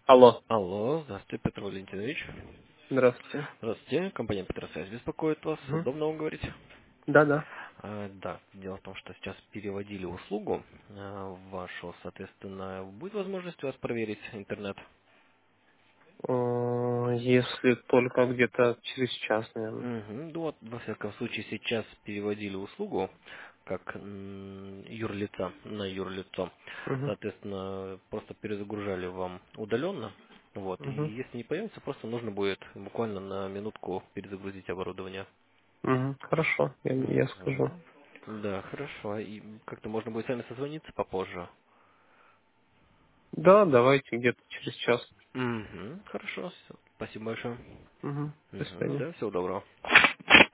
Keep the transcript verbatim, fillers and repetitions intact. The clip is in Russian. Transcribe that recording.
Алло. Алло, здравствуйте, Петр Валентинович. Здравствуйте. Здравствуйте, компания Петросвязь беспокоит вас. Мгм. Удобно вам говорить? Да-да. А, да, дело в том, что сейчас переводили услугу а, вашу, соответственно, будет возможность у вас проверить интернет? Э, Если только где-то через час, наверное. Мгм. Ну вот, во всяком случае, сейчас переводили услугу как м, юрлица на юрлицо. Угу. Соответственно, просто перезагружали вам удаленно. Вот. И Угу. если не появится, просто нужно будет буквально на минутку перезагрузить оборудование. Угу. Хорошо, я, я скажу. Мгм. Да, хорошо. И как-то можно будет с вами созвониться попозже. Да, давайте где-то через час. Угу. Хорошо, всё. Спасибо большое. Угу. До Угу. свидания. Да, всего доброго.